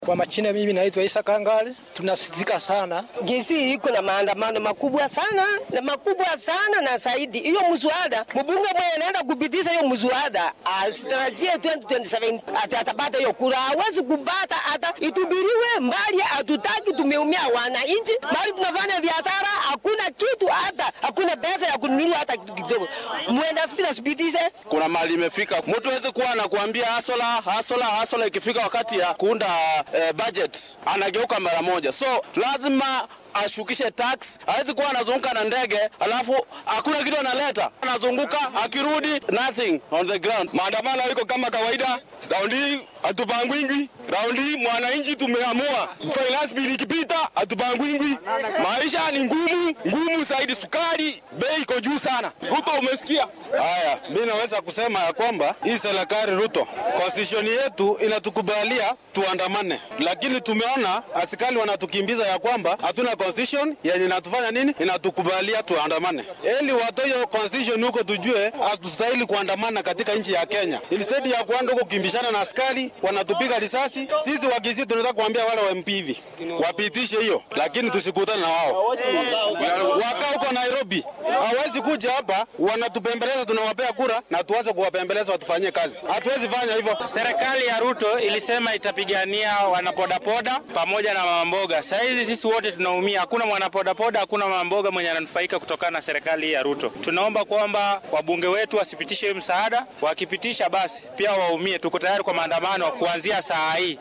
Kwa machina mimi naitwa Isa Kangale, tunasitika sana. Gesi iko na maandamano makubwa sana na zaidi. Hiyo mswada, mbunge mwenye anaenda kupitisha hiyo mswada, asitarajie 2027 atapata hiyo kura. Hawezi kupata hata itubiriwe mbali, hatutaki, tumeumia wananchi. Bali tunafanya biashara, hakuna kitu, hata hakuna pesa ya kununua hata kitu kidogo. Muenda sipitishe. Kuna mali imefika. Mtu hawezi kuwa anakuambia hasola ikifika wakati ya kuunda budget anageuka mara moja. So lazima ashukishe tax. Hawezi kuwa anazunguka na ndege alafu hakuna kitu analeta. Anazunguka akirudi nothing on the ground. Maandamano iko kama kawaida. Raundi hatupangwingwi. Raundi mwananchi tumeamua. Finance bill ikipita hatupangwingwi. Maisha ni ngumu zaidi, sukari bei iko juu sana. Ruto umesikia? Haya, mimi naweza kusema ya kwamba hii serikali Ruto, constitution yetu inatukubalia tuandamane. Lakini tumeona askari wanatukimbiza ya kwamba hatuna constitution yenye inatufanya nini? Inatukubalia tuandamane. Ili watu hiyo constitution huko tujue hatustahili kuandamana katika nchi ya Kenya. Instead ya kuanda huko kimbishana na askari wanatupiga risasi, sisi wakisi tunataka kuambia wale wa MP hivi wapitishe hiyo, lakini tusikutane na wao. Waka huko Nairobi hawezi kuja hapa wanatupembeleza, tunawapea kura na tuanze kuwapembeleza watufanyie kazi. Hatuwezi fanya hivyo. Serikali ya Ruto ilisema itapigania wanapodapoda pamoja na mamboga. Sasa hizi sisi wote tunaumia. Hakuna mwanapodapoda, hakuna mamboga mwenye ananufaika kutokana na serikali ya Ruto. Tunaomba kwamba wabunge wetu wasipitishe msaada, wakipitisha basi pia waumie. Tuko tayari kwa maandamano kuanzia saa hii.